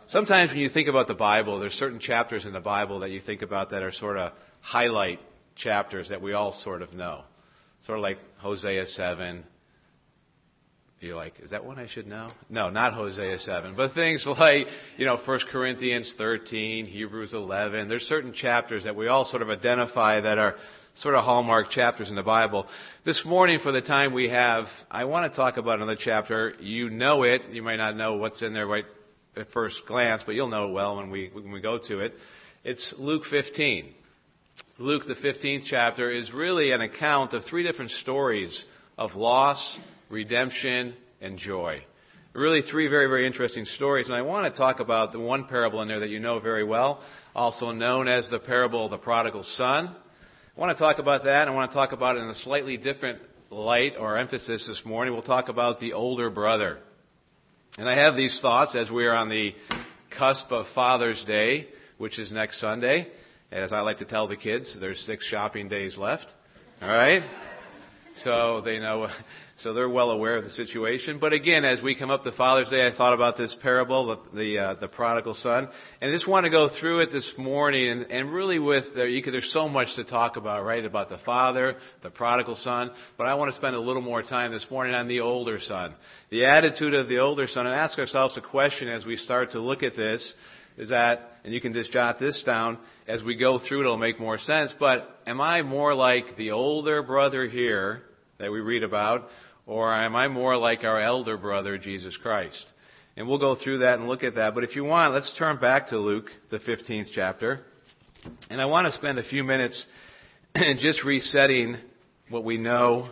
Sometimes when you think about the Bible, there's certain chapters in the Bible that you think about that are sort of highlight chapters that we all sort of know. Sort of like Hosea 7. You're like, is that one I should know? No, not Hosea 7. But things like, 1 Corinthians 13, Hebrews 11. There's certain chapters that we all sort of identify that are sort of hallmark chapters in the Bible. This morning, for the time we have, I want to talk about another chapter. You know it. You might not know what's in there right at first glance, but you'll know it well when we go to it. It's Luke 15. Luke, the 15th chapter, is really an account of three different stories of loss, redemption, and joy. Really three very, very interesting stories. And I want to talk about the one parable in there that you know very well, also known as the parable of the prodigal son. I want to talk about that. I want to talk about it in a slightly different light or emphasis this morning. We'll talk about the older brother. And I have these thoughts as we are on the cusp of Father's Day, which is next Sunday. As I like to tell the kids, there's 6 shopping days left. All right? So they know, so they're well aware of the situation. But again, as we come up to Father's Day, I thought about this parable, the prodigal son, and I just want to go through it this morning. And really, there's so much to talk about, right? About the father, the prodigal son. But I want to spend a little more time this morning on the older son, the attitude of the older son, and ask ourselves a question as we start to look at this. Is that, and you can just jot this down, as we go through it'll make more sense, but am I more like the older brother here that we read about, or am I more like our elder brother, Jesus Christ? And we'll go through that and look at that, but if you want, let's turn back to Luke, the 15th chapter, and I want to spend a few minutes just resetting what we know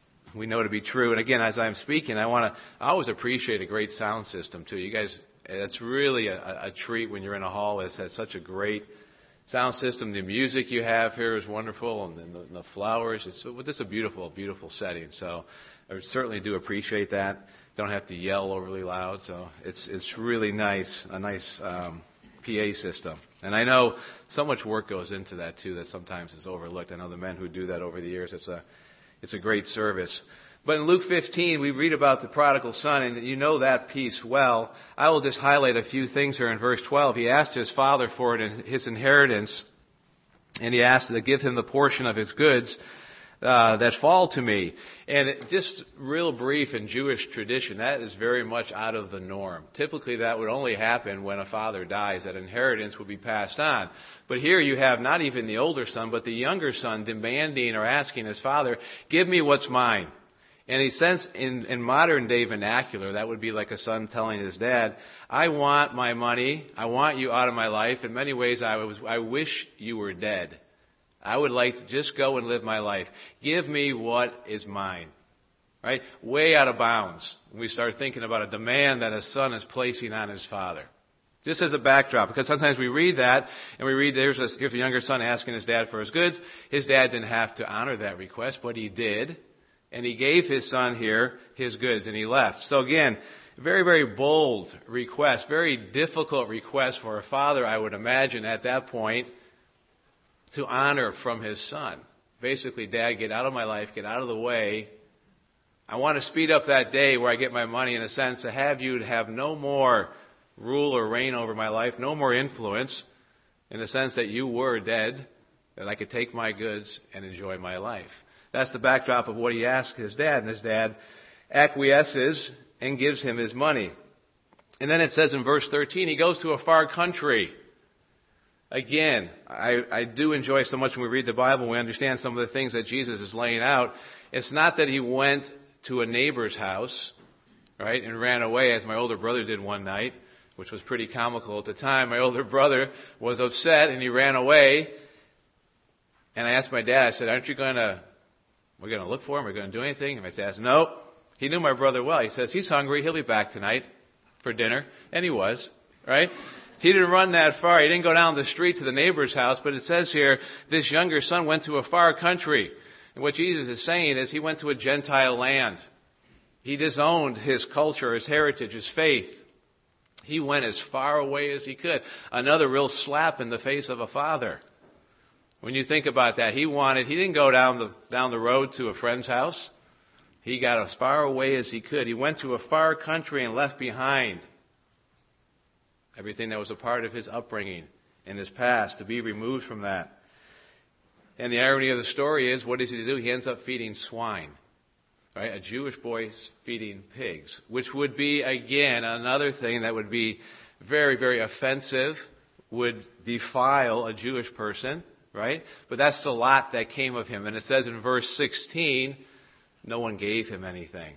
to be true. And again, as I'm speaking, I always appreciate a great sound system too. You guys, it's really a treat when you're in a hall that has such a great sound system. The music you have here is wonderful, and the flowers. It's just a beautiful, beautiful setting. So I certainly do appreciate that. Don't have to yell overly loud. So it's really nice, a nice PA system. And I know so much work goes into that too that sometimes is overlooked. I know the men who do that over the years. It's a great service. But in Luke 15, we read about the prodigal son, and you know that piece well. I will just highlight a few things here in verse 12. He asked his father for his inheritance, and he asked to give him the portion of his goods that fall to me. And just real brief in Jewish tradition, that is very much out of the norm. Typically, that would only happen when a father dies, that inheritance would be passed on. But here you have not even the older son, but the younger son demanding or asking his father, give me what's mine. And he says in modern day vernacular, that would be like a son telling his dad, I want my money. I want you out of my life. In many ways, I wish you were dead. I would like to just go and live my life. Give me what is mine. Right? Way out of bounds. We start thinking about a demand that a son is placing on his father. Just as a backdrop, because sometimes we read that, and we read here's a younger son asking his dad for his goods. His dad didn't have to honor that request, but he did. And he gave his son here his goods, and he left. So again, very, very bold request, very difficult request for a father, I would imagine, at that point, to honor from his son. Basically, Dad, get out of my life, get out of the way. I want to speed up that day where I get my money, in a sense, to have you have no more rule or reign over my life, no more influence, in the sense that you were dead, that I could take my goods and enjoy my life. That's the backdrop of what he asked his dad, and his dad acquiesces and gives him his money. And then it says in verse 13, he goes to a far country. Again, I do enjoy so much when we read the Bible and we understand some of the things that Jesus is laying out. It's not that he went to a neighbor's house, right, and ran away as my older brother did one night, which was pretty comical at the time. My older brother was upset and he ran away. And I asked my dad, I said, we're going to look for him? We're going to do anything? And my dad said, no. He knew my brother well. He says, he's hungry. He'll be back tonight for dinner. And he was, right? He didn't run that far. He didn't go down the street to the neighbor's house. But it says here, this younger son went to a far country. And what Jesus is saying is he went to a Gentile land. He disowned his culture, his heritage, his faith. He went as far away as he could. Another real slap in the face of a father. When you think about that, he didn't go down the road to a friend's house. He got as far away as he could. He went to a far country and left behind everything that was a part of his upbringing in his past, to be removed from that. And the irony of the story is, what does he do? He ends up feeding swine. Right? A Jewish boy feeding pigs, which would be, again, another thing that would be very, very offensive, would defile a Jewish person, right? But that's the lot that came of him. And it says in verse 16, no one gave him anything.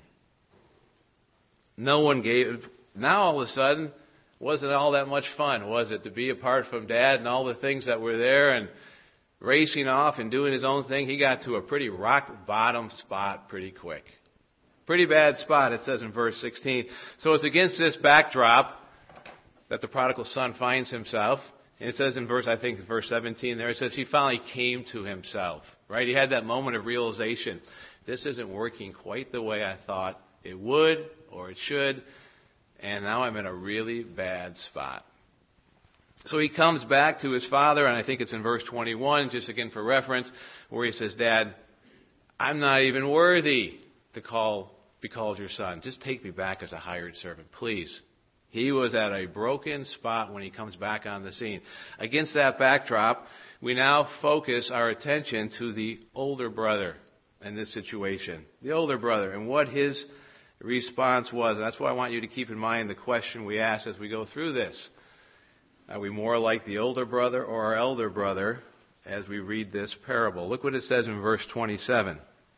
No one gave. Now all of a sudden, wasn't all that much fun, was it, to be apart from Dad and all the things that were there and racing off and doing his own thing? He got to a pretty rock bottom spot pretty quick. Pretty bad spot, it says in verse 16. So it's against this backdrop that the prodigal son finds himself. And it says in verse 17 there, it says he finally came to himself. Right? He had that moment of realization. This isn't working quite the way I thought it would or it should. And now I'm in a really bad spot. So he comes back to his father, and I think it's in verse 21, just again for reference, where he says, Dad, I'm not even worthy to be called your son. Just take me back as a hired servant, please. He was at a broken spot when he comes back on the scene. Against that backdrop, we now focus our attention to the older brother in this situation. The older brother and what his response was. And that's why I want you to keep in mind the question we ask as we go through this. Are we more like the older brother or our elder brother as we read this parable? Look what it says in verse 27.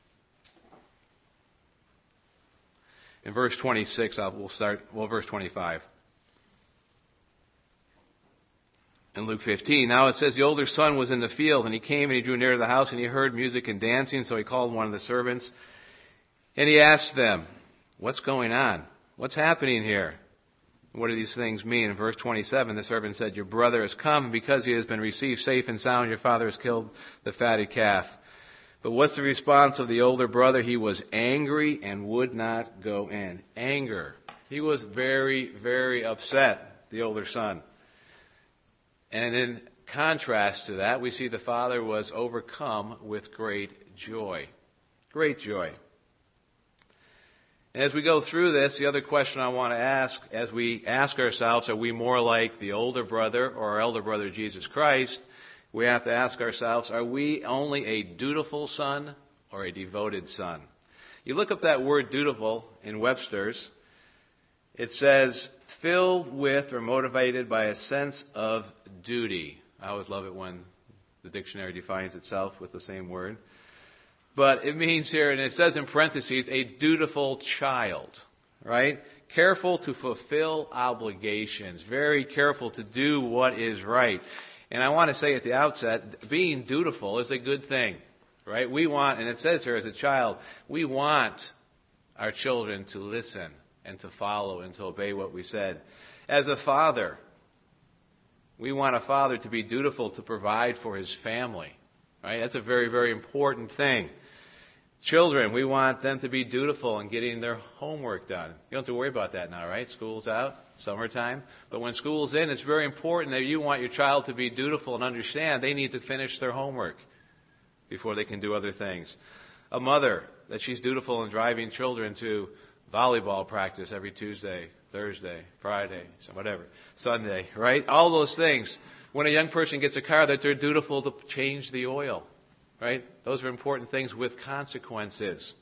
In verse 26, verse 25. In Luke 15, now it says, the older son was in the field, and he came and he drew near to the house, and he heard music and dancing, so he called one of the servants, and he asked them, what's going on? What's happening here? What do these things mean? In verse 27, the servant said, your brother has come, and because he has been received safe and sound, your father has killed the fatted calf. But what's the response of the older brother? He was angry and would not go in. Anger. He was very, very upset, the older son. And in contrast to that, we see the father was overcome with great joy. Great joy. And as we go through this, the other question I want to ask, as we ask ourselves, are we more like the older brother or our elder brother Jesus Christ? We have to ask ourselves, are we only a dutiful son or a devoted son? You look up that word dutiful in Webster's. It says, filled with or motivated by a sense of duty. I always love it when the dictionary defines itself with the same word. But it means here, and it says in parentheses, a dutiful child, right? Careful to fulfill obligations. Very careful to do what is right. And I want to say at the outset, being dutiful is a good thing, right? We want, and it says here as a child, we want our children to listen and to follow and to obey what we said. As a father, we want a father to be dutiful to provide for his family, right? That's a very, very important thing. Children, we want them to be dutiful in getting their homework done. You don't have to worry about that now, right? School's out, summertime. But when school's in, it's very important that you want your child to be dutiful and understand they need to finish their homework before they can do other things. A mother, that she's dutiful in driving children to volleyball practice every Tuesday, Thursday, Friday, whatever, Sunday, right? All those things. When a young person gets a car, that they're dutiful to change the oil. Right? Those are important things with consequences.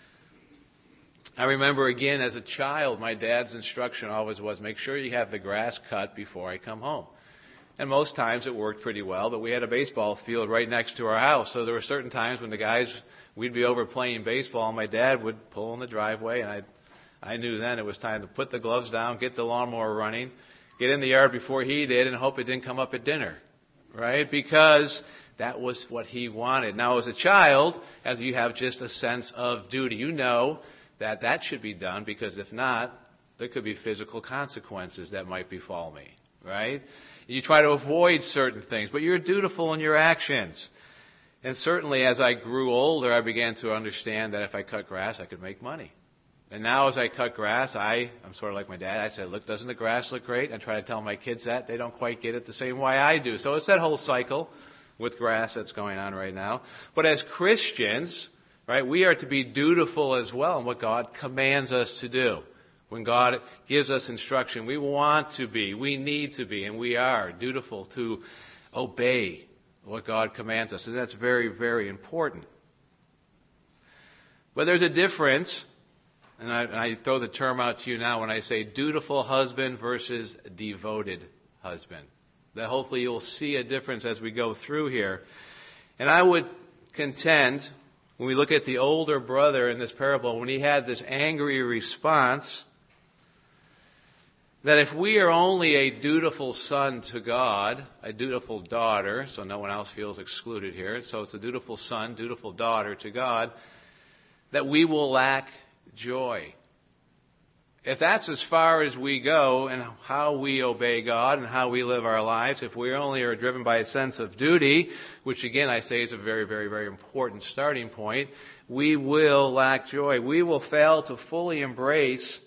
I remember again as a child, my dad's instruction always was, make sure you have the grass cut before I come home. And most times it worked pretty well, but we had a baseball field right next to our house. So there were certain times when we'd be over playing baseball, and my dad would pull in the driveway, and I knew then it was time to put the gloves down, get the lawnmower running, get in the yard before he did, and hope it didn't come up at dinner. Right? Because that was what he wanted. Now, as a child, as you have just a sense of duty, you know that should be done, because if not, there could be physical consequences that might befall me, right? You try to avoid certain things, but you're dutiful in your actions. And certainly, as I grew older, I began to understand that if I cut grass, I could make money. And now as I cut grass, I'm sort of like my dad. I said, look, doesn't the grass look great? I try to tell my kids that. They don't quite get it the same way I do. So it's that whole cycle with grass that's going on right now. But as Christians, right, we are to be dutiful as well in what God commands us to do. When God gives us instruction, we want to be, we need to be, and we are dutiful to obey what God commands us. And that's very, very important. But there's a difference, and I throw the term out to you now when I say dutiful husband versus devoted husband. That hopefully you'll see a difference as we go through here. And I would contend, when we look at the older brother in this parable, when he had this angry response, that if we are only a dutiful son to God, a dutiful daughter, so no one else feels excluded here, so it's a dutiful son, dutiful daughter to God, that we will lack joy. If that's as far as we go in how we obey God and how we live our lives, if we only are driven by a sense of duty, which again I say is a very, very, very important starting point, we will lack joy. We will fail to fully embrace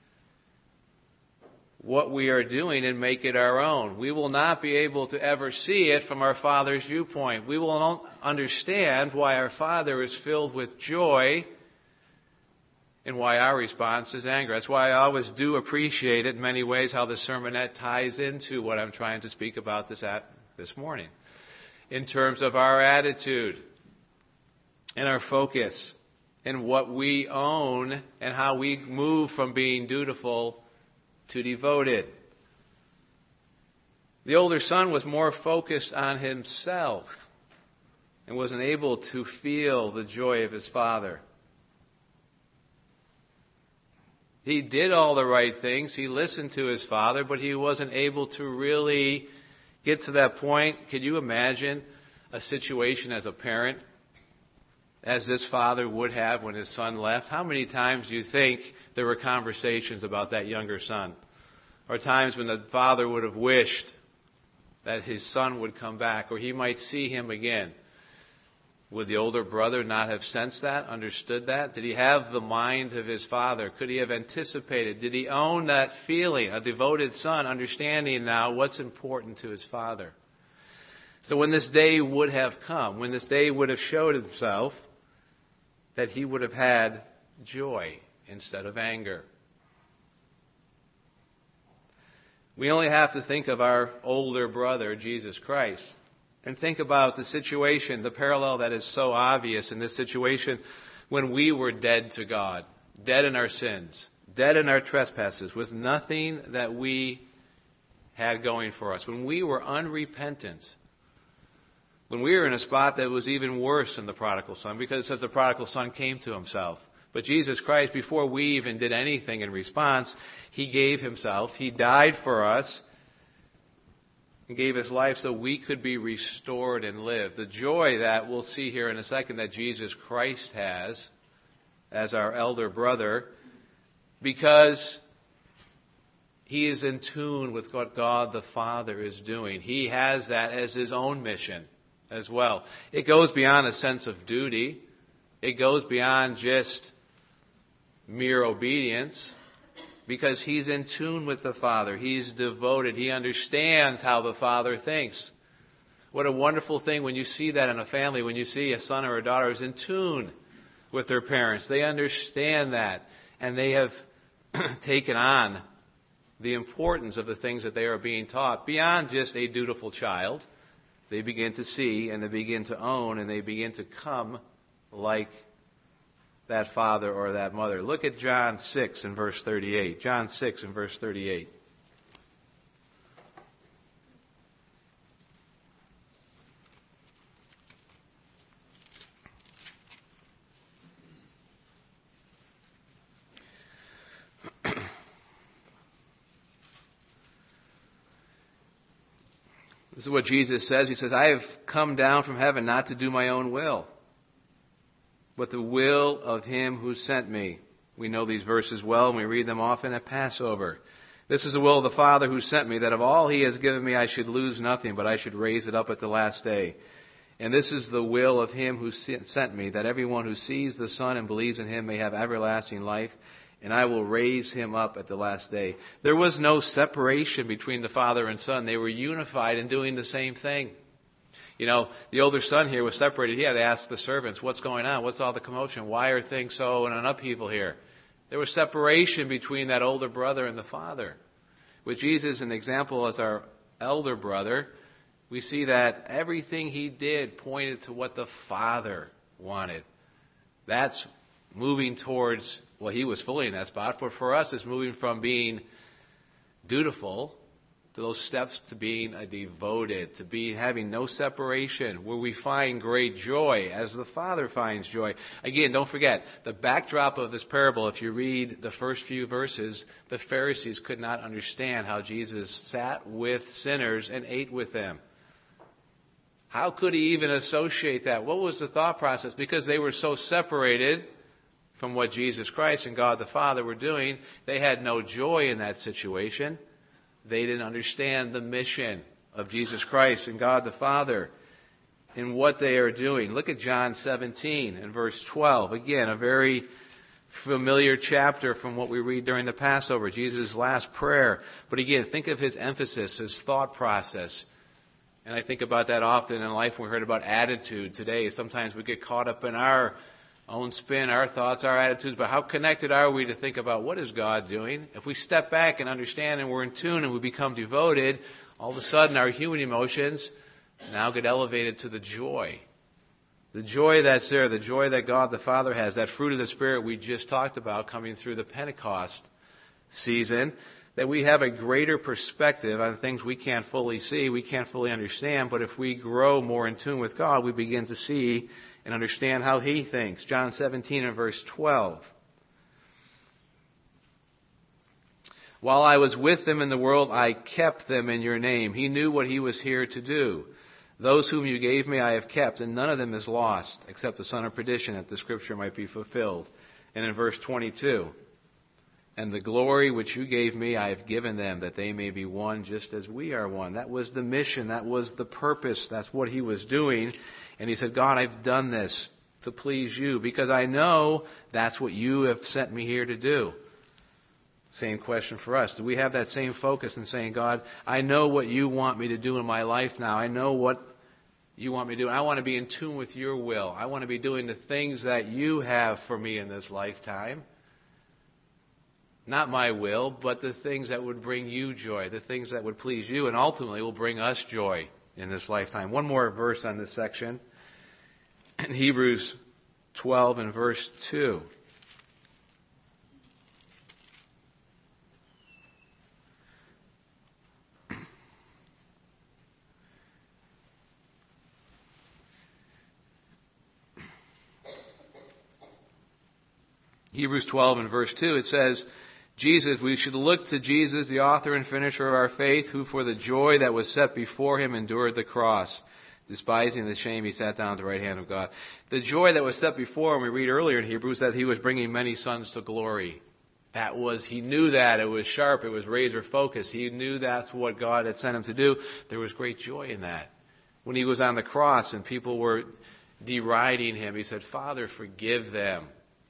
what we are doing and make it our own. We will not be able to ever see it from our Father's viewpoint. We will not understand why our Father is filled with joy and why our response is anger. That's why I always do appreciate it in many ways how the sermonette ties into what I'm trying to speak about this morning. In terms of our attitude and our focus and what we own and how we move from being dutiful to devoted. The older son was more focused on himself and wasn't able to feel the joy of his father. He did all the right things. He listened to his father, but he wasn't able to really get to that point. Could you imagine a situation as a parent, as this father would have when his son left? How many times do you think there were conversations about that younger son? Or times when the father would have wished that his son would come back, or he might see him again. Would the older brother not have sensed that, understood that? Did he have the mind of his father? Could he have anticipated? Did he own that feeling, a devoted son, understanding now what's important to his father? So when this day would have come, when this day would have showed himself, that he would have had joy instead of anger. We only have to think of our older brother, Jesus Christ, and think about the situation, the parallel that is so obvious in this situation when we were dead to God, dead in our sins, dead in our trespasses, with nothing that we had going for us. When we were unrepentant, when we were in a spot that was even worse than the prodigal son, because it says the prodigal son came to himself. But Jesus Christ, before we even did anything in response, He gave Himself. He died for us and gave His life so we could be restored and live. The joy that we'll see here in a second that Jesus Christ has as our elder brother, because He is in tune with what God the Father is doing. He has that as His own mission as well. It goes beyond a sense of duty. It goes beyond just mere obedience, because He's in tune with the Father. He's devoted. He understands how the Father thinks. What a wonderful thing when you see that in a family, when you see a son or a daughter is in tune with their parents. They understand that, and they have taken on the importance of the things that they are being taught beyond just a dutiful child. They begin to see, and they begin to own, and they begin to come like that father or that mother. Look at John 6 and verse 38. John 6 and verse 38. This is what Jesus says. He says, I have come down from heaven not to do my own will, but the will of Him who sent me. We know these verses well, and we read them often at Passover. This is the will of the Father who sent me, that of all He has given me I should lose nothing, but I should raise it up at the last day. And this is the will of Him who sent me, that everyone who sees the Son and believes in Him may have everlasting life, and I will raise him up at the last day. There was no separation between the Father and Son. They were unified in doing the same thing. You know, the older son here was separated. He had to ask the servants, what's going on? What's all the commotion? Why are things so in an upheaval here? There was separation between that older brother and the father. With Jesus, an example as our elder brother, we see that everything he did pointed to what the Father wanted. That's moving towards, well, he was fully in that spot, but for us it's moving from being dutiful to those steps to being devoted, to be having no separation, where we find great joy as the Father finds joy. Again, don't forget, the backdrop of this parable, if you read the first few verses, the Pharisees could not understand how Jesus sat with sinners and ate with them. How could he even associate that? What was the thought process? Because they were so separated from what Jesus Christ and God the Father were doing, they had no joy in that situation. They didn't understand the mission of Jesus Christ and God the Father in what they are doing. Look at John 17 and verse 12. Again, a very familiar chapter from what we read during the Passover, Jesus' last prayer. But again, think of his emphasis, his thought process. And I think about that often in life when we heard about attitude today. Sometimes we get caught up in our own spin, our thoughts, our attitudes, but how connected are we to think about what is God doing? If we step back and understand and we're in tune and we become devoted, all of a sudden our human emotions now get elevated to the joy. The joy that's there, the joy that God the Father has, that fruit of the Spirit we just talked about coming through the Pentecost season, that we have a greater perspective on things we can't fully see, we can't fully understand, but if we grow more in tune with God, we begin to see and understand how he thinks. John 17 and verse 12. While I was with them in the world, I kept them in your name. He knew what he was here to do. Those whom you gave me I have kept, and none of them is lost, except the son of perdition, that the scripture might be fulfilled. And in verse 22, and the glory which you gave me I have given them, that they may be one just as we are one. That was the mission. That was the purpose. That's what he was doing. And he said, God, I've done this to please you because I know that's what you have sent me here to do. Same question for us. Do we have that same focus in saying, God, I know what you want me to do in my life now. I know what you want me to do. I want to be in tune with your will. I want to be doing the things that you have for me in this lifetime. Not my will, but the things that would bring you joy, the things that would please you, and ultimately will bring us joy in this lifetime. One more verse on this section. In Hebrews 12 and verse 2. Hebrews 12 and verse 2, it says, we should look to Jesus, the author and finisher of our faith, who for the joy that was set before him endured the cross. Despising the shame, he sat down at the right hand of God. The joy that was set before him, we read earlier in Hebrews, that he was bringing many sons to glory. He knew that. It was sharp. It was razor focused. He knew that's what God had sent him to do. There was great joy in that. When he was on the cross and people were deriding him, he said, Father, forgive them.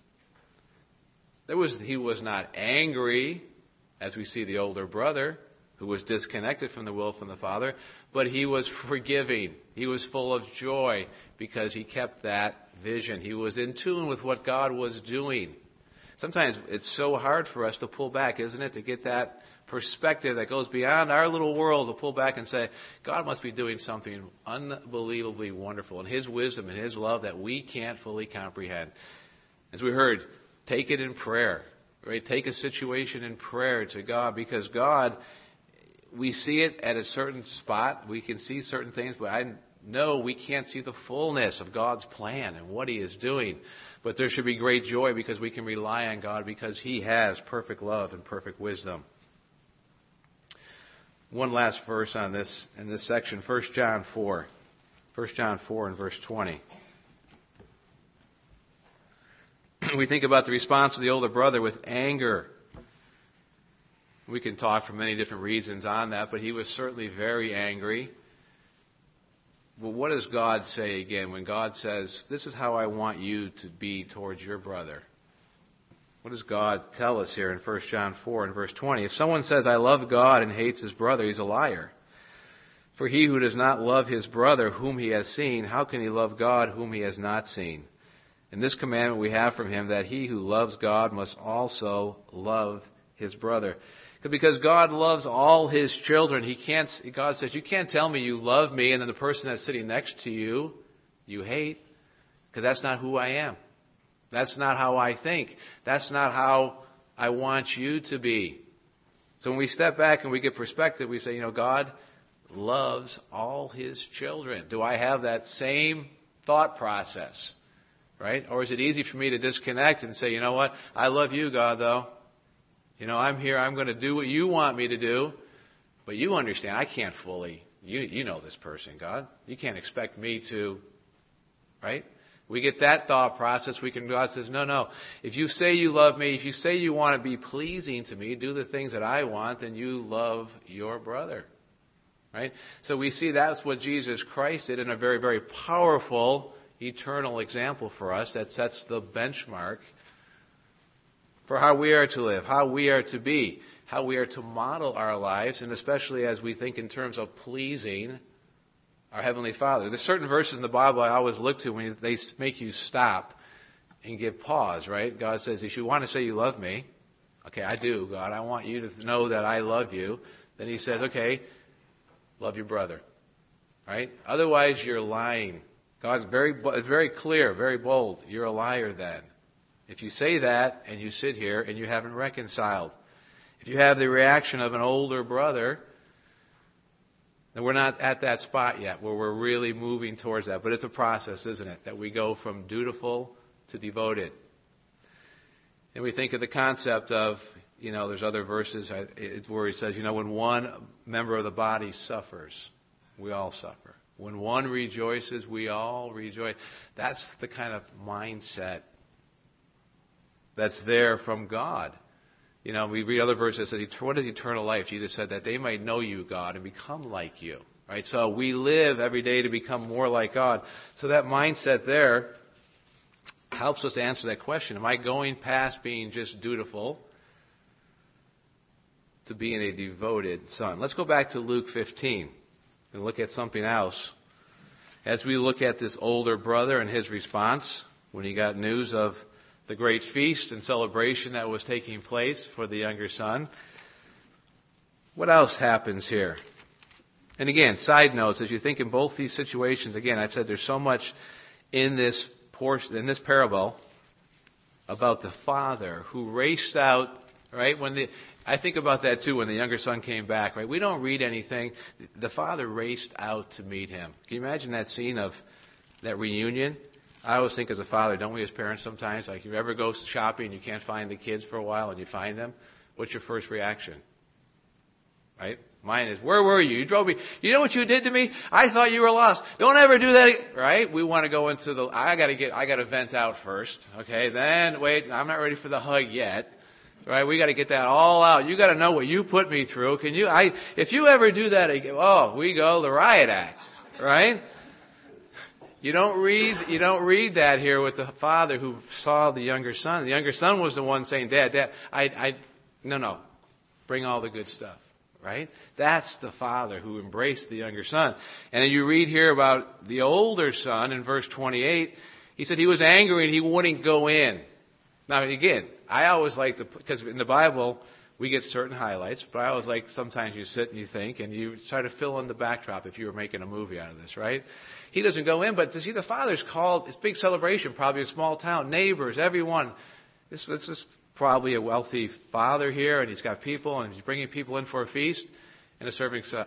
He was not angry, as we see the older brother, who was disconnected from the will from the Father, but he was forgiving. He was full of joy because he kept that vision. He was in tune with what God was doing. Sometimes it's so hard for us to pull back, isn't it, to get that perspective that goes beyond our little world, to pull back and say, God must be doing something unbelievably wonderful in his wisdom and his love that we can't fully comprehend. As we heard, take it in prayer, right? Take a situation in prayer to God, because God, we see it at a certain spot. We can see certain things, but I know we can't see the fullness of God's plan and what he is doing. But there should be great joy because we can rely on God because he has perfect love and perfect wisdom. One last verse on this, in this section, 1 John 4. 1 John 4 and verse 20. We think about the response of the older brother with anger. We can talk for many different reasons on that, but he was certainly very angry. Well, what does God say again when God says, this is how I want you to be towards your brother? What does God tell us here in 1 John 4 and verse 20? If someone says, I love God and hates his brother, he's a liar. For he who does not love his brother whom he has seen, how can he love God whom he has not seen? And this commandment we have from him, that he who loves God must also love his brother. Because God loves all his children. God says, you can't tell me you love me and then the person that's sitting next to you, you hate. Because that's not who I am. That's not how I think. That's not how I want you to be. So when we step back and we get perspective, we say, God loves all his children. Do I have that same thought process? Right? Or is it easy for me to disconnect and say, you know what? I love you, God, though. I'm here. I'm going to do what you want me to do. But you understand, I can't fully. You know this person, God. You can't expect me to. Right? We get that thought process. God says, no. If you say you love me, if you say you want to be pleasing to me, do the things that I want, then you love your brother. Right? So we see that's what Jesus Christ did in a very, very powerful, eternal example for us that sets the benchmark for how we are to live, how we are to be, how we are to model our lives, and especially as we think in terms of pleasing our Heavenly Father. There's certain verses in the Bible I always look to when they make you stop and give pause, right? God says, if you want to say you love me, okay, I do, God. I want you to know that I love you. Then he says, okay, love your brother, right? Otherwise, you're lying. God's very clear, very bold. You're a liar then. If you say that and you sit here and you haven't reconciled, if you have the reaction of an older brother, then we're not at that spot yet where we're really moving towards that. But it's a process, isn't it? That we go from dutiful to devoted. And we think of the concept of, there's other verses where he says, when one member of the body suffers, we all suffer. When one rejoices, we all rejoice. That's the kind of mindset that's there from God. We read other verses that says, what is eternal life? Jesus said that they might know you, God, and become like you. Right? So we live every day to become more like God. So that mindset there helps us answer that question. Am I going past being just dutiful to being a devoted son? Let's go back to Luke 15 and look at something else. As we look at this older brother and his response when he got news of the great feast and celebration that was taking place for the younger son. What else happens here? And again, side notes, as you think in both these situations, again, I've said there's so much in this portion, in this parable about the father who raced out, right? I think about that too when the younger son came back, right? We don't read anything. The father raced out to meet him. Can you imagine that scene of that reunion? I always think as a father, don't we as parents sometimes, like you ever go shopping and you can't find the kids for a while and you find them, what's your first reaction? Right? Mine is, where were you? You drove me. You know what you did to me? I thought you were lost. Don't ever do that. Right? We want to go into I got to vent out first. Okay? Then, wait, I'm not ready for the hug yet. Right? We got to get that all out. You got to know what you put me through. If you ever do that again, we go the riot act. Right? You don't read that here with the father who saw the younger son. The younger son was the one saying, Dad, no, bring all the good stuff, right? That's the father who embraced the younger son. And then you read here about the older son in verse 28. He said he was angry and he wouldn't go in. Now, again, I always like because in the Bible, we get certain highlights, but I always like sometimes you sit and you think and you try to fill in the backdrop if you were making a movie out of this, right? He doesn't go in, but to see the father's called, it's a big celebration, probably a small town, neighbors, everyone. This is probably a wealthy father here, and he's got people, and he's bringing people in for a feast. And the servant says,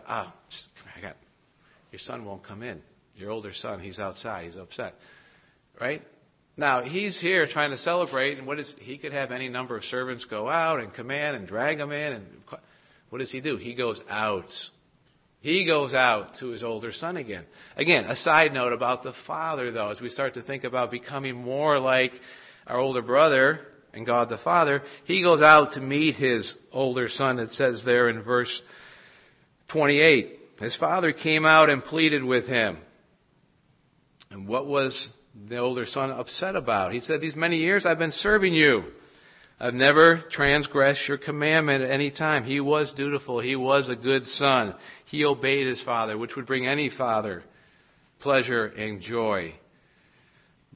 your son won't come in. Your older son, he's outside, he's upset. Right? Now, he's here trying to celebrate, and he could have any number of servants go out and come in and drag him in. And what does he do? He goes out. He goes out to his older son again. Again, a side note about the father, though, as we start to think about becoming more like our older brother and God the Father, he goes out to meet his older son. It says there in verse 28, his father came out and pleaded with him. And what was the older son upset about? He said, these many years I've been serving you. I've never transgressed your commandment at any time. He was dutiful. He was a good son. He obeyed his father, which would bring any father pleasure and joy.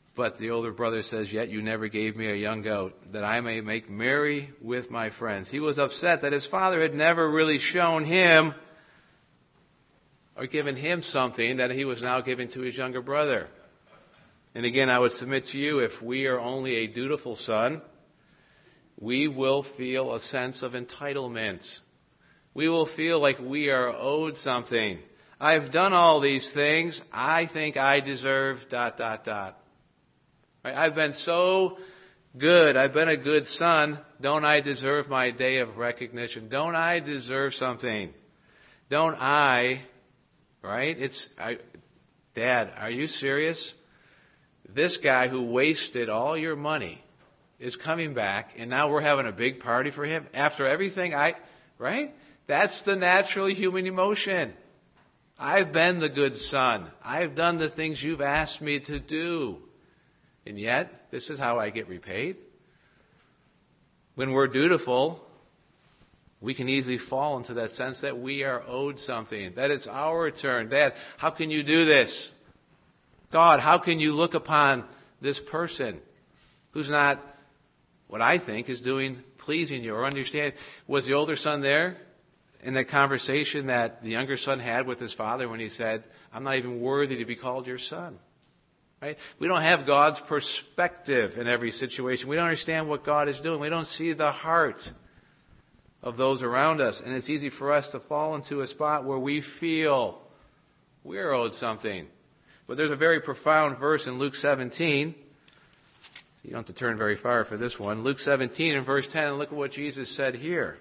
But the older brother says, yet you never gave me a young goat, that I may make merry with my friends. He was upset that his father had never really shown him or given him something that he was now giving to his younger brother. And again, I would submit to you, if we are only a dutiful son, we will feel a sense of entitlement. We will feel like we are owed something. I've done all these things. I think I deserve ... Right? I've been so good. I've been a good son. Don't I deserve my day of recognition? Don't I deserve something? Don't I? Right? Dad, are you serious? This guy who wasted all your money is coming back, and now we're having a big party for him after everything right? That's the natural human emotion. I've been the good son. I've done the things you've asked me to do. And yet, this is how I get repaid. When we're dutiful, we can easily fall into that sense that we are owed something, that it's our turn. Dad, how can you do this? God, how can you look upon this person who's not what I think is doing pleasing you or understanding? Was the older son there in the conversation that the younger son had with his father when he said, I'm not even worthy to be called your son? Right? We don't have God's perspective in every situation. We don't understand what God is doing. We don't see the heart of those around us. And it's easy for us to fall into a spot where we feel we're owed something. But there's a very profound verse in Luke 17. So you don't have to turn very far for this one. Luke 17 and verse 10. And look at what Jesus said here.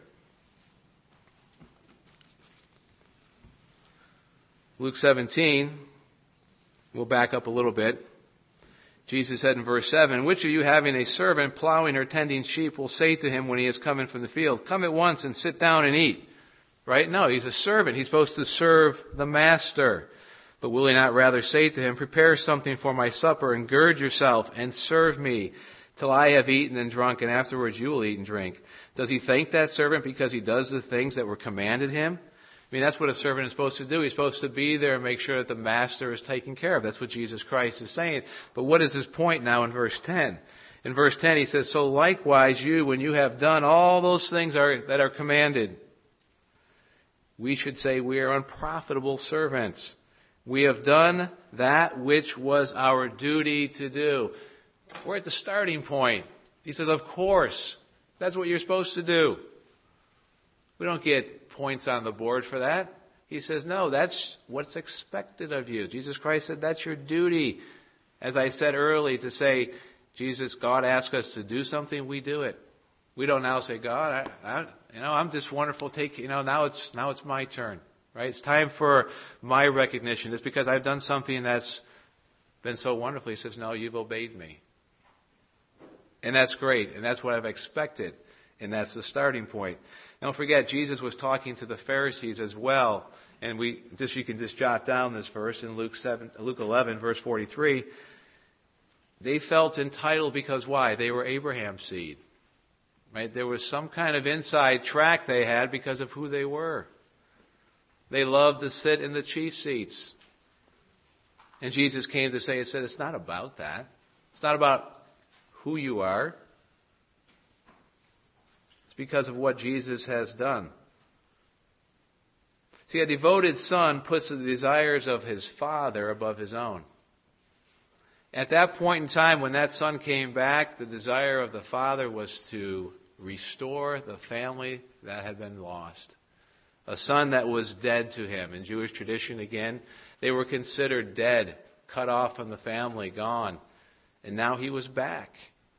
Luke 17. We'll back up a little bit. Jesus said in verse 7, which of you having a servant plowing or tending sheep will say to him when he is coming from the field, come at once and sit down and eat? Right? No, he's a servant. He's supposed to serve the master. But will he not rather say to him, prepare something for my supper and gird yourself and serve me till I have eaten and drunk, and afterwards you will eat and drink? Does he thank that servant because he does the things that were commanded him? I mean, that's what a servant is supposed to do. He's supposed to be there and make sure that the master is taken care of. That's what Jesus Christ is saying. But what is his point now in verse 10? In verse 10 he says, so likewise you, when you have done all those things that are commanded, we should say we are unprofitable servants. We have done that which was our duty to do. We're at the starting point. He says, of course, that's what you're supposed to do. We don't get points on the board for that. He says, no, that's what's expected of you. Jesus Christ said that's your duty. As I said early, to say, Jesus, God asked us to do something, we do it. We don't now say, God, I'm just wonderful. Now it's my turn. Right? It's time for my recognition. It's because I've done something that's been so wonderful. He says, no, you've obeyed me. And that's great. And that's what I've expected. And that's the starting point. Don't forget, Jesus was talking to the Pharisees as well. And you can just jot down this verse in Luke 11, verse 43. They felt entitled because why? They were Abraham's seed. Right? There was some kind of inside track they had because of who they were. They loved to sit in the chief seats. And Jesus came to say, it's not about that. It's not about who you are. It's because of what Jesus has done. See, a devoted son puts the desires of his father above his own. At that point in time, when that son came back, the desire of the father was to restore the family that had been lost. A son that was dead to him. In Jewish tradition, again, they were considered dead, cut off from the family, gone. And now he was back.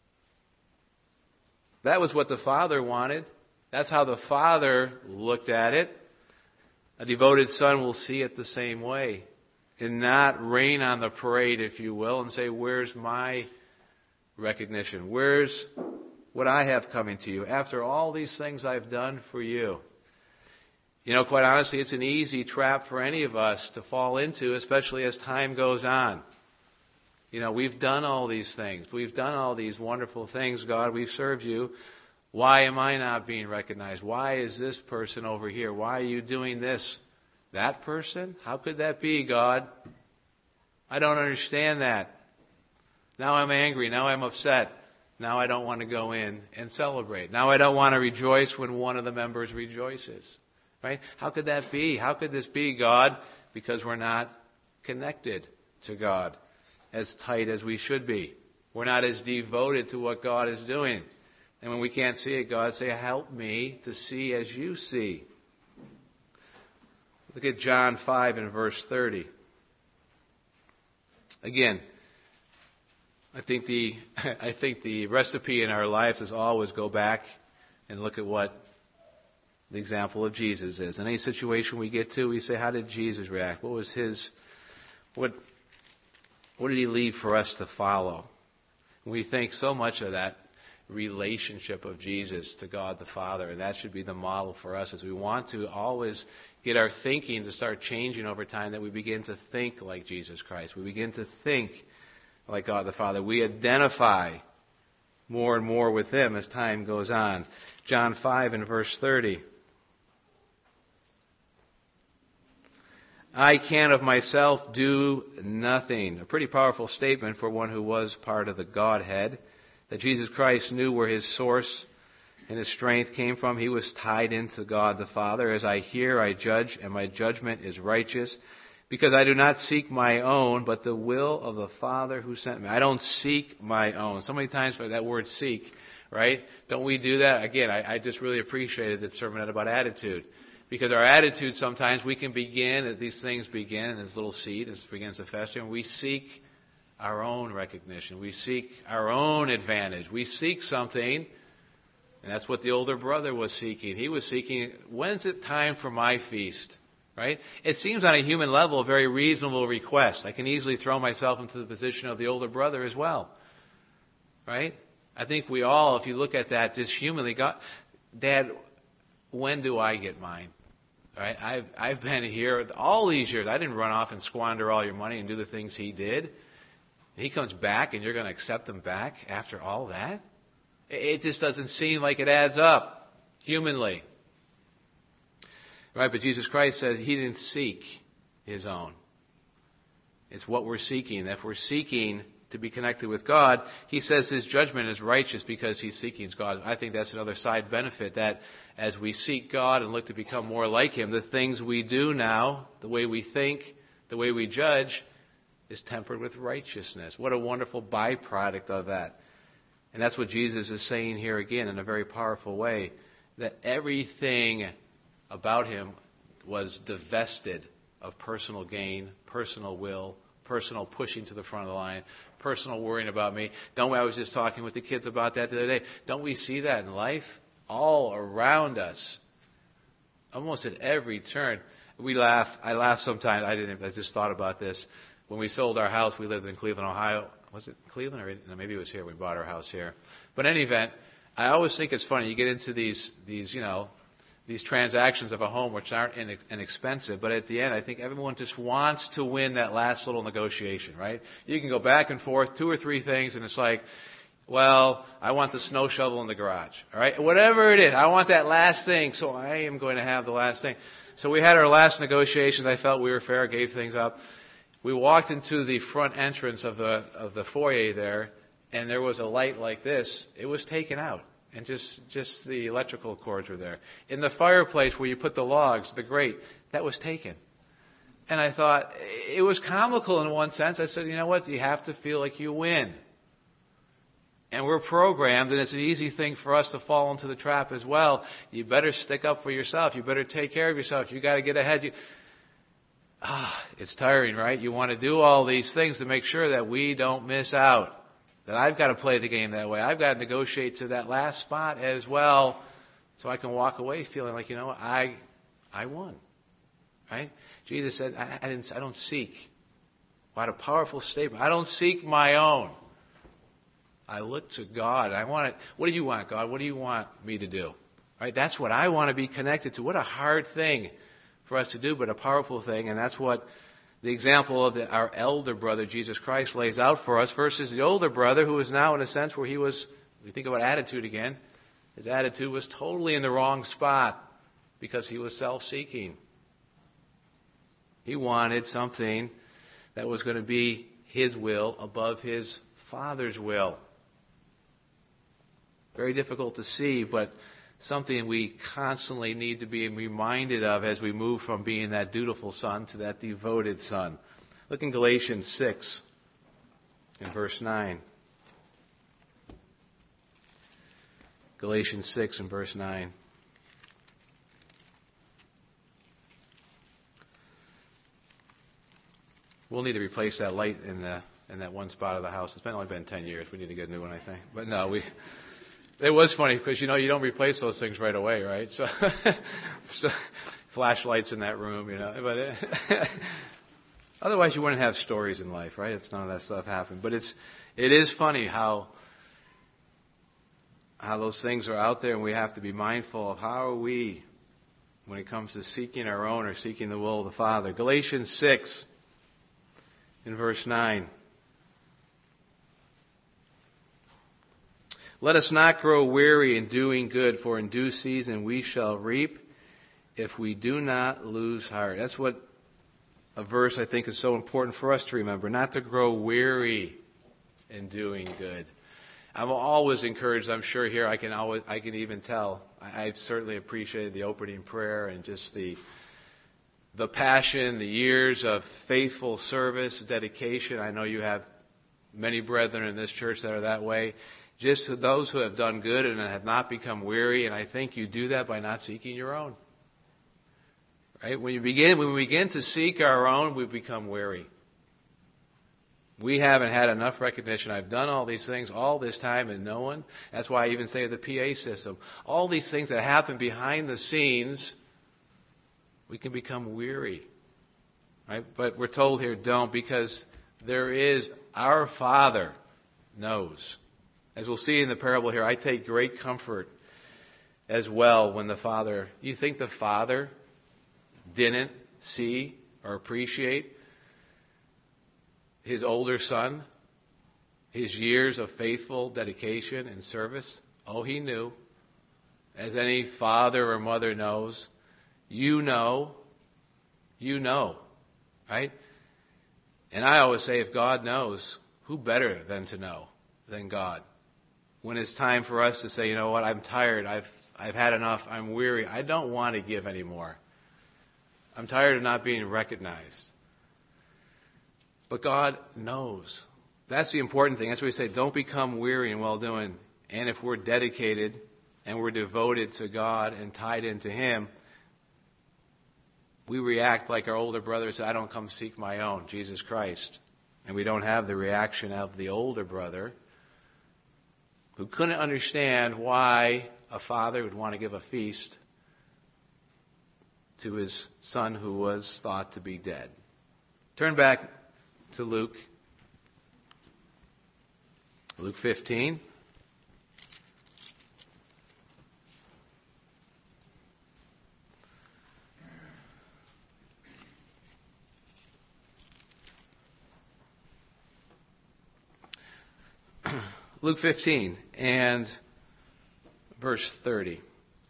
That was what the father wanted. That's how the father looked at it. A devoted son will see it the same way and not rain on the parade, if you will, and say, where's my recognition? Where's what I have coming to you after all these things I've done for you? Quite honestly, it's an easy trap for any of us to fall into, especially as time goes on. We've done all these things. We've done all these wonderful things, God. We've served you. Why am I not being recognized? Why is this person over here? Why are you doing this? That person? How could that be, God? I don't understand that. Now I'm angry. Now I'm upset. Now I don't want to go in and celebrate. Now I don't want to rejoice when one of the members rejoices. Right? How could that be? How could this be, God? Because we're not connected to God as tight as we should be. We're not as devoted to what God is doing. And when we can't see it, God say, help me to see as you see. Look at John 5 and verse 30. Again, I think the recipe in our lives is always go back and look at what the example of Jesus is. In any situation we get to, we say, how did Jesus react? What was what did he leave for us to follow? And we think so much of that relationship of Jesus to God the Father, and that should be the model for us as we want to always get our thinking to start changing over time, that we begin to think like Jesus Christ. We begin to think like God the Father. We identify more and more with Him as time goes on. John 5 and verse 30. I can of myself do nothing. A pretty powerful statement for one who was part of the Godhead. That Jesus Christ knew where His source and His strength came from. He was tied into God the Father. As I hear, I judge, and my judgment is righteous, because I do not seek my own, but the will of the Father who sent me. I don't seek my own. So many times by that word seek, right? Don't we do that? Again, I just really appreciated that sermon about attitude. Because our attitude, sometimes we can begin, these things begin, and this little seed, it begins to fester, and we seek our own recognition. We seek our own advantage. We seek something, and that's what the older brother was seeking. He was seeking, when's it time for my feast? Right? It seems on a human level a very reasonable request. I can easily throw myself into the position of the older brother as well. Right? I think we all, if you look at that just humanly, Dad, when do I get mine? Right? I've been here all these years. I didn't run off and squander all your money and do the things he did. He comes back and you're going to accept him back after all that? It just doesn't seem like it adds up humanly. Right? But Jesus Christ said He didn't seek His own. It's what we're seeking. If we're seeking to be connected with God, He says His judgment is righteous because He's seeking God. I think that's another side benefit, that as we seek God and look to become more like Him, the things we do now, the way we think, the way we judge, is tempered with righteousness. What a wonderful byproduct of that. And that's what Jesus is saying here again in a very powerful way, that everything about Him was divested of personal gain, personal will, personal pushing to the front of the line, personal worrying about me. I was just talking with the kids about that the other day. Don't we see that in life? All around us. Almost at every turn. We laugh. I laugh sometimes. I just thought about this. When we sold our house, we lived in Cleveland, Ohio. Was it Cleveland? Or no, maybe it was here. We bought our house here. But in any event, I always think it's funny. You get into these transactions of a home which aren't inexpensive, but at the end, I think everyone just wants to win that last little negotiation, right? You can go back and forth, 2 or 3 things, and it's like, well, I want the snow shovel in the garage, all right? Whatever it is, I want that last thing, so I am going to have the last thing. So we had our last negotiations. I felt we were fair, gave things up. We walked into the front entrance of the foyer there, and there was a light like this. It was taken out. And just the electrical cords were there. In the fireplace where you put the logs, the grate, that was taken. And I thought, it was comical in one sense. I said, you know what? You have to feel like you win. And we're programmed, and it's an easy thing for us to fall into the trap as well. You better stick up for yourself. You better take care of yourself. You got to get ahead. It's tiring, right? You want to do all these things to make sure that we don't miss out. That I've got to play the game that way. I've got to negotiate to that last spot as well, so I can walk away feeling like, I won. Right? Jesus said, I don't seek. What a powerful statement. I don't seek my own. I look to God. I want it. What do you want, God? What do you want me to do? Right? That's what I want to be connected to. What a hard thing for us to do, but a powerful thing. And that's what the example of our elder brother, Jesus Christ, lays out for us versus the older brother, who is now in a sense where he was, we think about attitude again, his attitude was totally in the wrong spot because he was self-seeking. He wanted something that was going to be his will above his Father's will. Very difficult to see, but something we constantly need to be reminded of as we move from being that dutiful son to that devoted son. Look in Galatians 6 in verse 9. Galatians 6 and verse 9. We'll need to replace that light in that one spot of the house. It's only been 10 years. We need to get a new one, I think. But no, it was funny because, you don't replace those things right away, right? So flashlights in that room, But otherwise you wouldn't have stories in life, right? It's none of that stuff happened. But it is funny how those things are out there, and we have to be mindful of how are we when it comes to seeking our own or seeking the will of the Father. Galatians 6 in verse 9. Let us not grow weary in doing good, for in due season we shall reap if we do not lose heart. That's what a verse I think is so important for us to remember, not to grow weary in doing good. I'm always encouraged, I'm sure here I can even tell. I've certainly appreciated the opening prayer and just the passion, the years of faithful service, dedication. I know you have many brethren in this church that are that way. Just those who have done good and have not become weary, and I think you do that by not seeking your own. Right? When we begin to seek our own, we become weary. We haven't had enough recognition. I've done all these things all this time and no one. That's why I even say the PA system. All these things that happen behind the scenes, we can become weary. Right? But we're told here, don't, because there is our Father knows. As we'll see in the parable here, I take great comfort as well when the Father, you think the Father didn't see or appreciate his older son, his years of faithful dedication and service? Oh, he knew. As any father or mother knows, you know, right? And I always say, if God knows, who better than to know than God? When it's time for us to say, you know what, I'm tired, I've had enough, I'm weary, I don't want to give anymore. I'm tired of not being recognized. But God knows. That's the important thing. That's why we say, don't become weary in well-doing. And if we're dedicated and we're devoted to God and tied into Him, we react like our older brother said, I don't come seek my own, Jesus Christ. And we don't have the reaction of the older brother who couldn't understand why a father would want to give a feast to his son who was thought to be dead. Turn back to Luke 15. Luke 15 and verse 30.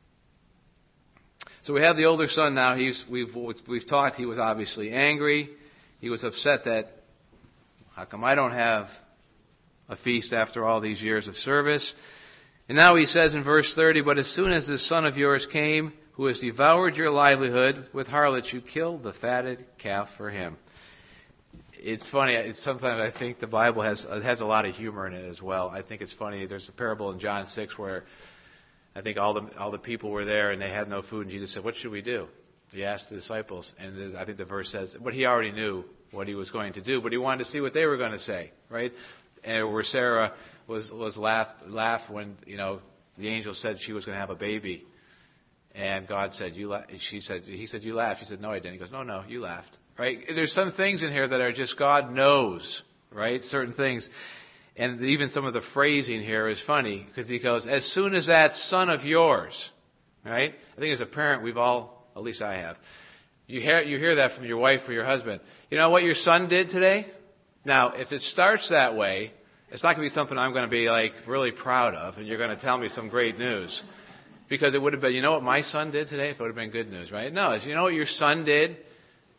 So we have the older son now. We've talked. He was obviously angry. He was upset that how come I don't have a feast after all these years of service? And now he says in verse 30, but as soon as this son of yours came, who has devoured your livelihood with harlots, you killed the fatted calf for him. It's funny. Sometimes I think the Bible has a lot of humor in it as well. I think it's funny. There's a parable in John 6 where I think all the people were there and they had no food, and Jesus said, "What should we do?" He asked the disciples, and I think the verse says, but he already knew what he was going to do, but he wanted to see what they were going to say, right? And where Sarah was laughed when the angel said she was going to have a baby, and God said, he said, "You laughed." She said, "No, I didn't." He goes, "No, you laughed." Right? There's some things in here that are just God knows, right? Certain things. And even some of the phrasing here is funny because he goes, as soon as that son of yours, right? I think as a parent, we've all, at least I have, you hear that from your wife or your husband. You know what your son did today? Now, if it starts that way, it's not going to be something I'm going to be like really proud of, and you're going to tell me some great news. Because it would have been, you know what my son did today? If it would have been good news, right? No, it's, you know what your son did?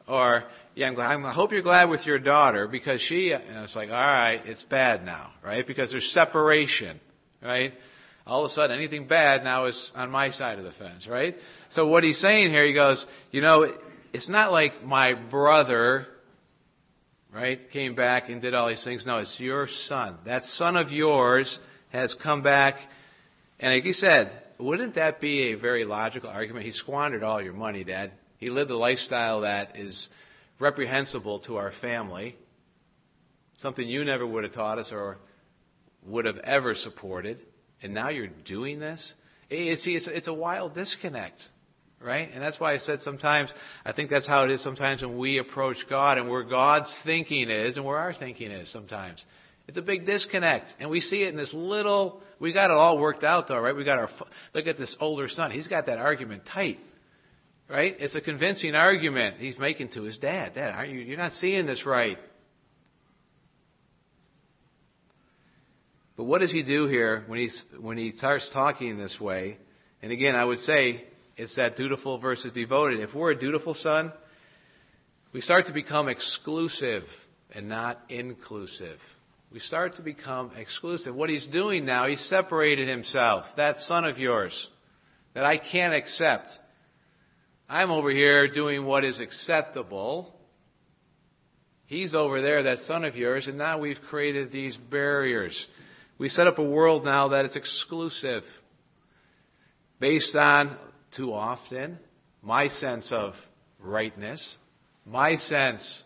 Or, yeah, I hope you're glad with your daughter because she, and it's like, all right, it's bad now, right? Because there's separation, right? All of a sudden, anything bad now is on my side of the fence, right? So what he's saying here, he goes, it's not like my brother, right, came back and did all these things. No, it's your son. That son of yours has come back. And like he said, wouldn't that be a very logical argument? He squandered all your money, Dad. He lived a lifestyle that is reprehensible to our family, something you never would have taught us or would have ever supported. And now you're doing this? It's a wild disconnect, right? And that's why I said sometimes, I think that's how it is sometimes when we approach God and where God's thinking is and where our thinking is sometimes. It's a big disconnect. And we see it in this little, we got it all worked out though, right? Look at this older son. He's got that argument tight, right? It's a convincing argument he's making to his dad. Dad, you're not seeing this right. But what does he do here when he starts talking this way? And again, I would say it's that dutiful versus devoted. If we're a dutiful son, we start to become exclusive and not inclusive. We start to become exclusive. What he's doing now, he's separated himself. That son of yours that I can't accept. I'm over here doing what is acceptable. He's over there, that son of yours, and now we've created these barriers. We set up a world now that is exclusive, based on, too often, my sense of rightness, my sense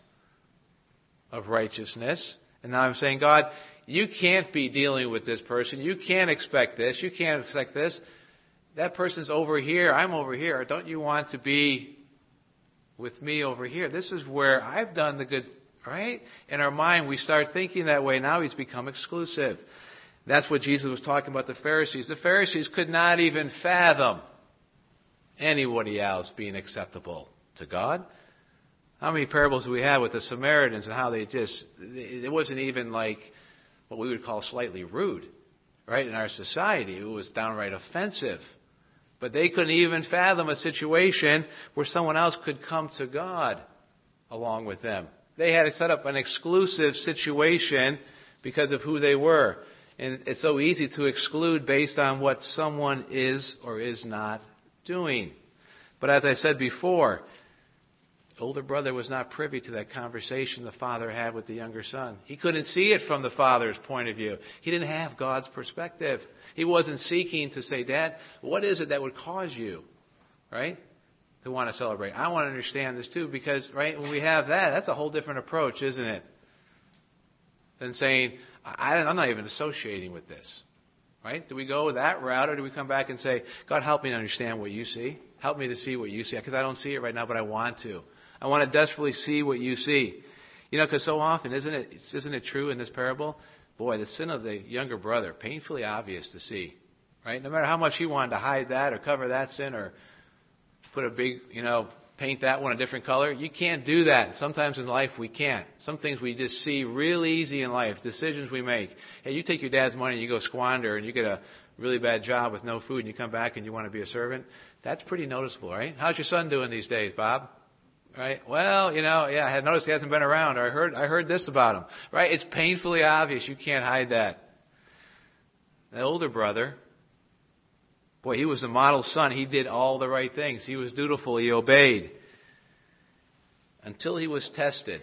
of righteousness. And now I'm saying, God, you can't be dealing with this person. You can't expect this. You can't expect this. That person's over here. I'm over here. Don't you want to be with me over here? This is where I've done the good, right? In our mind, we start thinking that way. Now he's become exclusive. That's what Jesus was talking about the Pharisees. The Pharisees could not even fathom anybody else being acceptable to God. How many parables do we have with the Samaritans and how it wasn't even like what we would call slightly rude, right? In our society, it was downright offensive. But they couldn't even fathom a situation where someone else could come to God along with them. They had to set up an exclusive situation because of who they were. And it's so easy to exclude based on what someone is or is not doing. But as I said before, the older brother was not privy to that conversation the father had with the younger son. He couldn't see it from the father's point of view. He didn't have God's perspective. He wasn't seeking to say, Dad, what is it that would cause you, right, to want to celebrate? I want to understand this too, because, right, when we have that, that's a whole different approach, isn't it? Than saying, I'm not even associating with this, right? Do we go that route, or do we come back and say, God, help me to understand what you see. Help me to see what you see, because I don't see it right now, but I want to. I want to desperately see what you see. Because so often, isn't it true in this parable? Boy, the sin of the younger brother, painfully obvious to see, right? No matter how much he wanted to hide that or cover that sin or put a big, paint that one a different color, you can't do that. Sometimes in life we can't. Some things we just see real easy in life, decisions we make. Hey, you take your dad's money and you go squander and you get a really bad job with no food and you come back and you want to be a servant. That's pretty noticeable, right? How's your son doing these days, Bob? Right? Well, I had noticed he hasn't been around, or I heard this about him. Right? It's painfully obvious. You can't hide that. The older brother, boy, he was a model son. He did all the right things. He was dutiful. He obeyed. Until he was tested.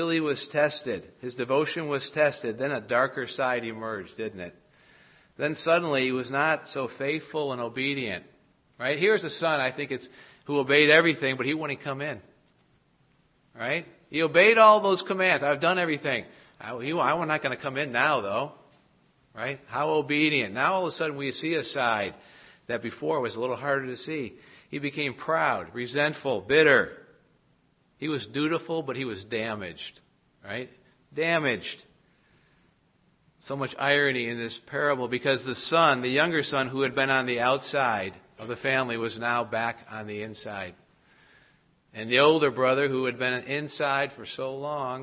His devotion was tested. Then a darker side emerged, didn't it? Then suddenly he was not so faithful and obedient. Right? Here's a son, I think it's, who obeyed everything, but he wouldn't come in. Right? He obeyed all those commands. I've done everything. I'm not going to come in now, though. Right? How obedient. Now all of a sudden we see a side that before was a little harder to see. He became proud, resentful, bitter. He was dutiful, but he was damaged. Right? Damaged. So much irony in this parable because the younger son who had been on the outside of the family was now back on the inside. And the older brother who had been inside for so long,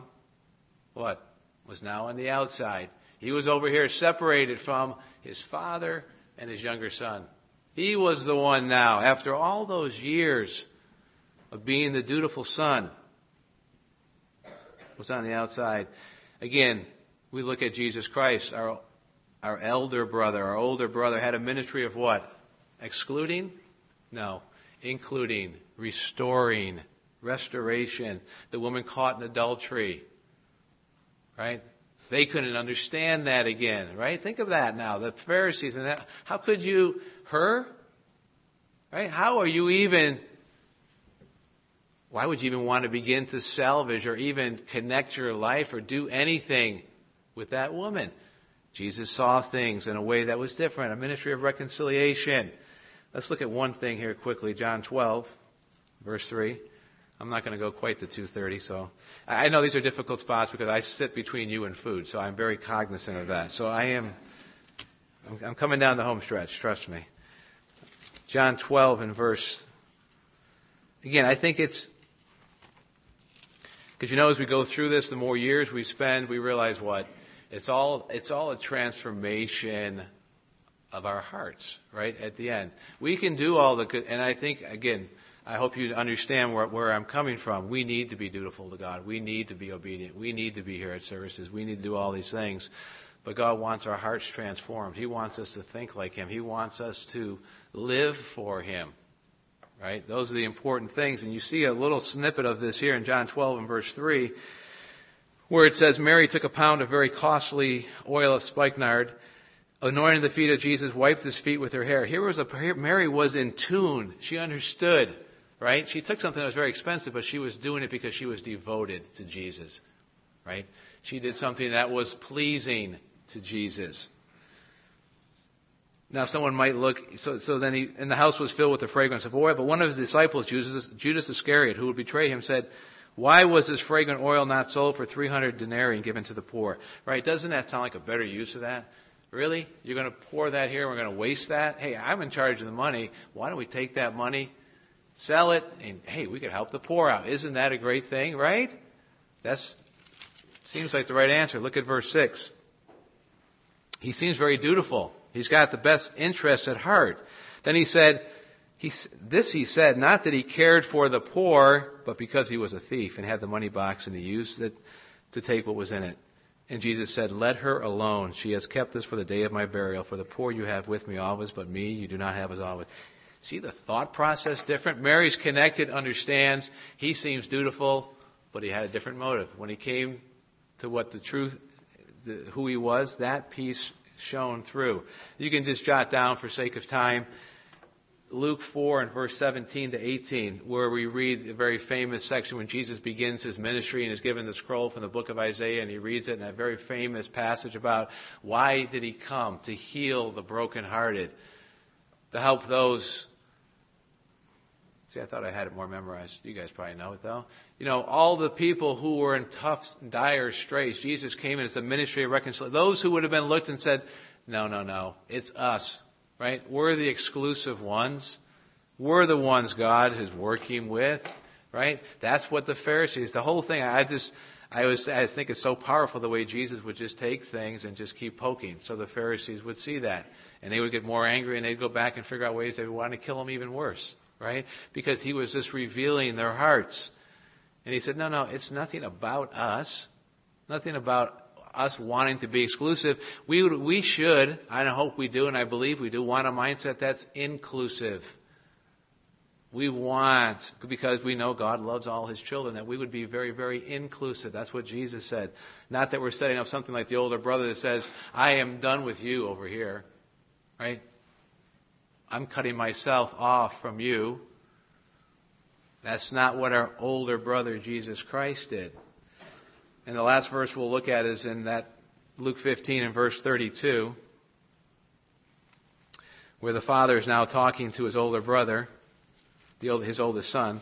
was now on the outside. He was over here separated from his father and his younger son. He was the one now, after all those years of being the dutiful son, what's on the outside. Again, we look at Jesus Christ, our elder brother, our older brother, had a ministry of what? Excluding? No. Including, restoring, restoration. The woman caught in adultery. Right? They couldn't understand that again. Right? Think of that now. The Pharisees. And that, how could you, her? Right? How are you even, why would you even want to begin to salvage or even connect your life or do anything with that woman? Jesus saw things in a way that was different, a ministry of reconciliation. Let's look at one thing here quickly. John 12, verse 3. I'm not going to go quite to 2:30, so I know these are difficult spots because I sit between you and food, so I'm very cognizant of that. So I'm coming down the home stretch, trust me. John 12 and verse, again, I think it's, because as we go through this, the more years we spend, we realize what? It's all a transformation of our hearts, right, at the end. We can do all the good, and I think, again, I hope you understand where I'm coming from. We need to be dutiful to God. We need to be obedient. We need to be here at services. We need to do all these things. But God wants our hearts transformed. He wants us to think like Him. He wants us to live for Him. Right? Those are the important things. And you see a little snippet of this here in John 12 and verse 3, where it says, Mary took a pound of very costly oil of spikenard, anointed the feet of Jesus, wiped His feet with her hair. Mary was in tune. She understood. Right? She took something that was very expensive, but she was doing it because she was devoted to Jesus. Right? She did something that was pleasing to Jesus. Now someone might look, so then and the house was filled with the fragrance of oil, but one of His disciples, Judas Iscariot, who would betray Him, said, why was this fragrant oil not sold for 300 denarii and given to the poor? Right? Doesn't that sound like a better use of that? Really? You're going to pour that here and we're going to waste that? Hey, I'm in charge of the money. Why don't we take that money, sell it, and hey, we could help the poor out. Isn't that a great thing, right? That seems like the right answer. Look at verse 6. He seems very dutiful. He's got the best interests at heart. Then he said, he said, not that he cared for the poor, but because he was a thief and had the money box and he used it to take what was in it. And Jesus said, let her alone. She has kept this for the day of my burial. For the poor you have with me always, but me you do not have as always. See the thought process different? Mary's connected, understands. He seems dutiful, but he had a different motive. When he came to what the truth, who he was, that piece shone through. You can just jot down for sake of time Luke 4 and verse 17 to 18, where we read a very famous section when Jesus begins His ministry and is given the scroll from the book of Isaiah, and He reads it in that very famous passage about why did He come? To heal the brokenhearted, to help those. See, I thought I had it more memorized. You guys probably know it, though. All the people who were in tough, dire straits, Jesus came in as the ministry of reconciliation. Those who would have been looked and said, no, it's us, right? We're the exclusive ones. We're the ones God is working with, right? That's what the Pharisees, the whole thing, I think it's so powerful the way Jesus would just take things and just keep poking. So the Pharisees would see that. And they would get more angry and they'd go back and figure out ways they would want to kill Him even worse. Right? Because He was just revealing their hearts. And He said, no, it's nothing about us. Nothing about us wanting to be exclusive. We should, I hope we do, and I believe we do, want a mindset that's inclusive. We want, because we know God loves all His children, that we would be very, very inclusive. That's what Jesus said. Not that we're setting up something like the older brother that says, I am done with you over here. Right? I'm cutting myself off from you. That's not what our older brother Jesus Christ did. And the last verse we'll look at is in that Luke 15 and verse 32, where the father is now talking to his older brother, his oldest son.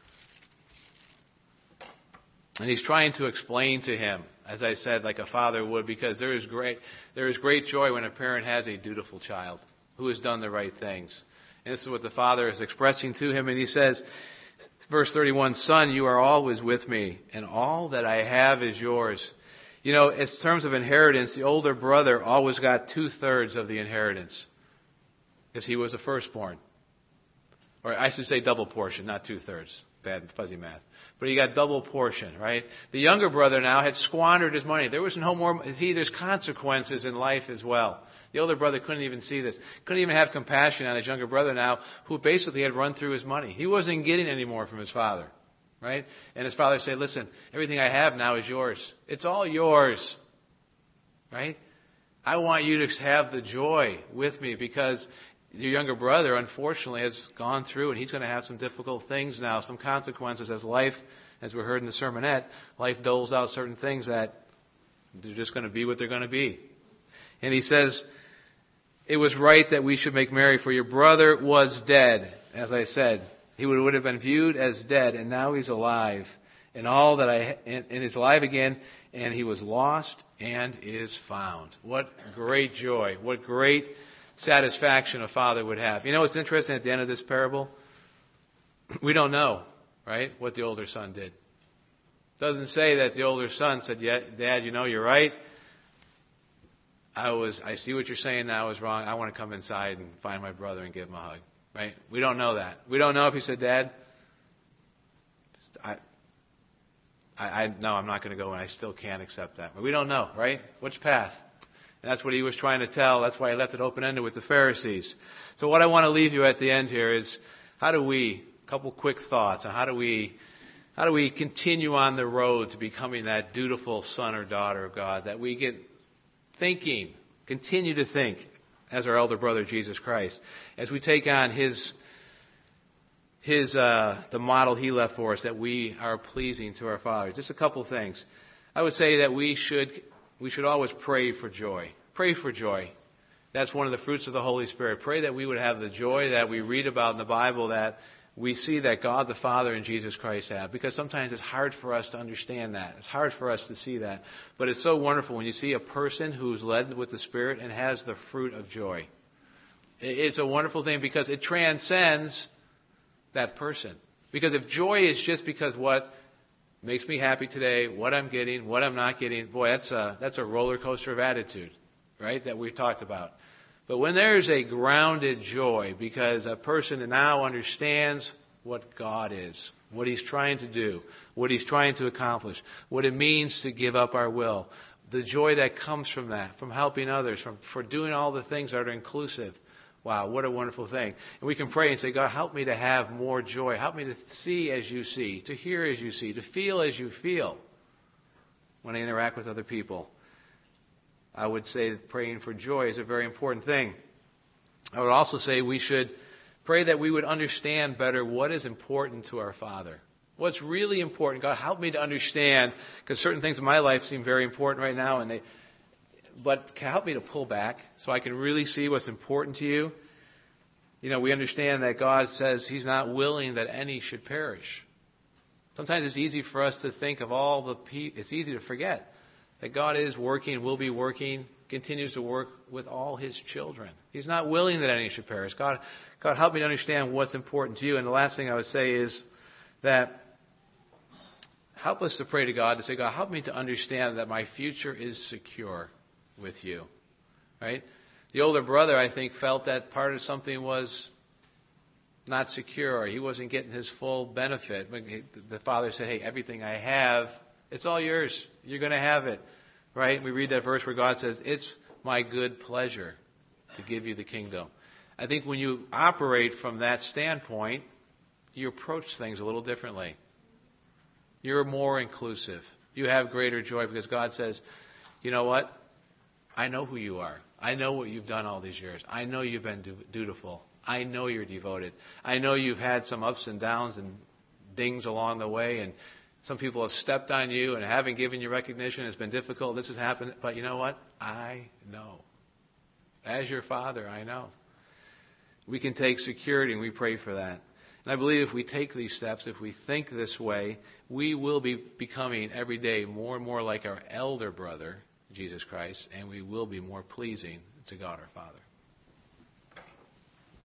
And he's trying to explain to him, as I said, like a father would, because there is great joy when a parent has a dutiful child who has done the right things. And this is what the father is expressing to him. And he says, verse 31, Son, you are always with me, and all that I have is yours. In terms of inheritance, the older brother always got 2/3 of the inheritance, because he was the firstborn. Or I should say double portion, not 2/3. bad fuzzy math. But he got double portion, right? The younger brother now had squandered his money. There was no more. See, there's consequences in life as well. The older brother couldn't even see this. Couldn't even have compassion on his younger brother now, who basically had run through his money. He wasn't getting any more from his father, right? And his father said, listen, everything I have now is yours. It's all yours, right? I want you to have the joy with me because your younger brother, unfortunately, has gone through and he's going to have some difficult things now, some consequences as life, as we heard in the sermonette, life doles out certain things that they're just going to be what they're going to be. And he says, it was right that we should make merry, for your brother was dead. As I said, he would have been viewed as dead, and now he's alive. And he's alive again, and he was lost and is found. What great joy! What great satisfaction a father would have. You know what's interesting at the end of this parable? We don't know, right, what the older son did. It doesn't say that the older son said, yeah, Dad, you know, you're right. I see what you're saying now is wrong. I want to come inside and find my brother and give him a hug. Right? We don't know that. We don't know if he said, Dad, no, I'm not going to go, and I still can't accept that. But we don't know, right? Which path? And that's what he was trying to tell. That's why he left it open-ended with the Pharisees. So what I want to leave you at the end here is, a couple quick thoughts on how do we continue on the road to becoming that dutiful son or daughter of God, that we get continue to think as our elder brother Jesus Christ, as we take on the model he left for us, that we are pleasing to our Father. Just a couple things. I would say that we should always pray for joy. Pray for joy. That's one of the fruits of the Holy Spirit. Pray that we would have the joy that we read about in the Bible, that we see that God the Father and Jesus Christ have. Because sometimes it's hard for us to understand that. It's hard for us to see that. But it's so wonderful when you see a person who's led with the Spirit and has the fruit of joy. It's a wonderful thing because it transcends that person. Because if joy is just because what makes me happy today, what I'm getting, what I'm not getting, boy, that's a roller coaster of attitude, right, that we've talked about. But when there's a grounded joy, because a person now understands what God is, what He's trying to do, what He's trying to accomplish, what it means to give up our will, the joy that comes from that, from helping others, for doing all the things that are inclusive. Wow, what a wonderful thing. And we can pray and say, God, help me to have more joy. Help me to see as you see, to hear as you see, to feel as you feel when I interact with other people. I would say that praying for joy is a very important thing. I would also say we should pray that we would understand better what is important to our Father. What's really important. God, help me to understand, because certain things in my life seem very important right now, but help me to pull back so I can really see what's important to you. You know, we understand that God says He's not willing that any should perish. Sometimes it's easy for us to think of all the people. It's easy to forget that God is working, will be working, continues to work with all His children. He's not willing that any should perish. God, help me to understand what's important to you. And the last thing I would say is that help us to pray to God, to say, God, help me to understand that my future is secure with you. Right? The older brother, I think, felt that part of something was not secure. He wasn't getting his full benefit. The father said, hey, everything I have, it's all yours. You're going to have it. Right? We read that verse where God says, it's my good pleasure to give you the kingdom. I think when you operate from that standpoint, you approach things a little differently. You're more inclusive. You have greater joy because God says, you know what? I know who you are. I know what you've done all these years. I know you've been dutiful. I know you're devoted. I know you've had some ups and downs and dings along the way, and some people have stepped on you and haven't given you recognition. It's been difficult. This has happened. But you know what? I know. As your Father, I know. We can take security, and we pray for that. And I believe if we take these steps, if we think this way, we will be becoming every day more and more like our elder brother, Jesus Christ, and we will be more pleasing to God our Father.